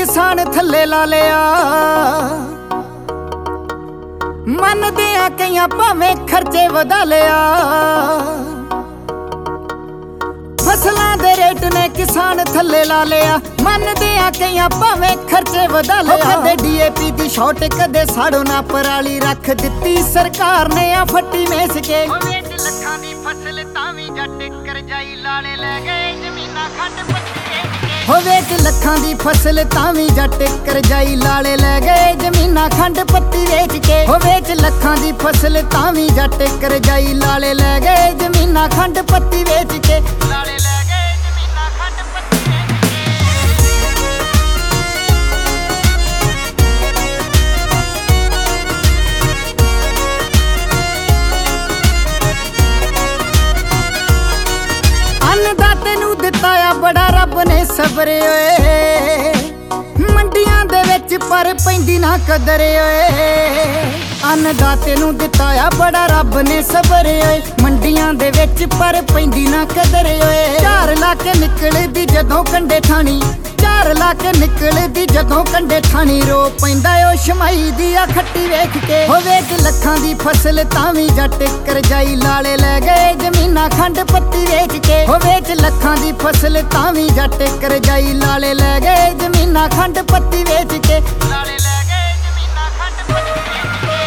किसान थल्ले ला लिया। मनदे आ कईयां भावें खर्चे वधा लिया। फसलां दे रेट ने किसान थल्ले ला लिया। मनदे आ कईयां भावें खर्चे वधा लिया। कदे DAP दी शॉर्ट कदे साड़ो ना पराली रख दित्ती सरकार ने आ फट्टी मेस के। लखां दी फसल तावी जट करजाई लाले लै गए जमीनां खंड पत्ती हो वेच लखां दी फसल तावी जट करजाई लाले लै गए जमीनां खंड पत्ती वेच के। हो वेच लखां दी फसल तावी जट करजाई लाले लै गए जमीनां खंड पत्ती वेच के। लाले लै गए जमीनां खंड पत्ती अन्नदाते नूं दित्ता आ बड़ा रब ने सबर ओए। मंडियां दे विच पर पैंदी ना कदर ओए। अन्नदाते नूं दित्ता आ बड़ा रब ने सबर ओए। मंडियां दे विच पर पैंदी ना कदर ओए। चार ला के निकलदी जदों कंडे थानी। चार ला के निकलदी जदों कंडे थानी। रो पैंदा ओ शमाई दी आ खट्टी वेख के। हो वेच लखां दी फसल तावी जट करजाई लाले लै गए जमीनां खंड पत्ती वेच के। हो वेच लखां दी फसल तावी जट करजाई लाले लै गए जमीनां खंड पत्ती वेच के। लाले लै गए जमीनां खंड पत्ती वेच के।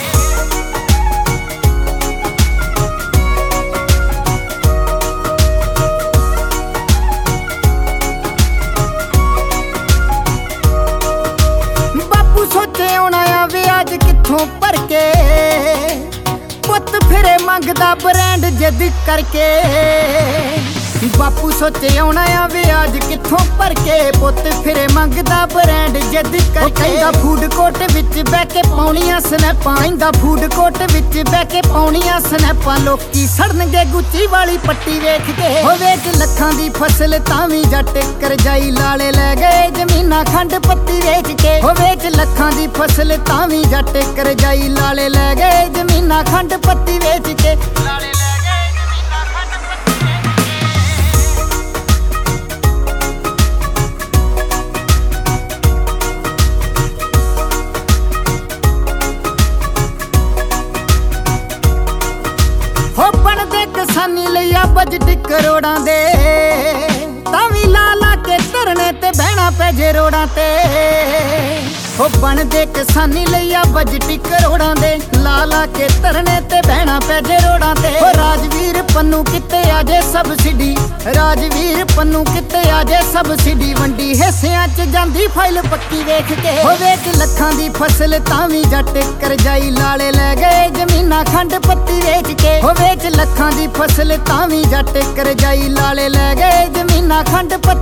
बापू सोचे आउणा आ विआज कित्थों भर के। पुत्त फिरे मंगदा ब्रांड जिद करके। बापू सोचे आउणा आ विआज कित्थों भर के। पुत्त फिरे मंगदा ब्रांड जिद करके। कहंदा फूड कोर्ट विच बह के पाउणियां स्नैपां। कहंदा फूड कोर्ट विच बह के पाउणियां स्नैपां। लोकी सड़नगे गुच्ची वाली पट्टी वेख के। हो वेच लखां दी फसल तावी जट करजाई लाले लै गए जमीनां खंड पत्ती वेच के। हो वेच लखां दी फसल तावी जट करजाई लाले लै गए जमीनां खंड पत्ती वेच के। लाले लै गए जमीनां खंड पत्ती वेच के। हो बनदे किसानी लई आ बजट करोड़ां दे। तावी ला ला के धरने ते बहना पै जे रोड़ां ते। हो बनदे किसानी लई आ बजट करोड़ां दे। ला ला के धरने ते बहना पै जे रोड़ां ते। हो राजवीर पन्नू कित्ते आ जे सबसिडी। राजवीर पन्नू कित्ते आ जे सबसिडी। वंडी हिस्सियां च जांदी फाइल पक्की वेख के। हो वेच लखां दी फसल तावी जट करजाई लाले लै गए जमीनां खंड पत्ती वेच के। हो वेच लखां दी फसल तावी जट करजाई लाले लै गए जमीनां खंड पत्ती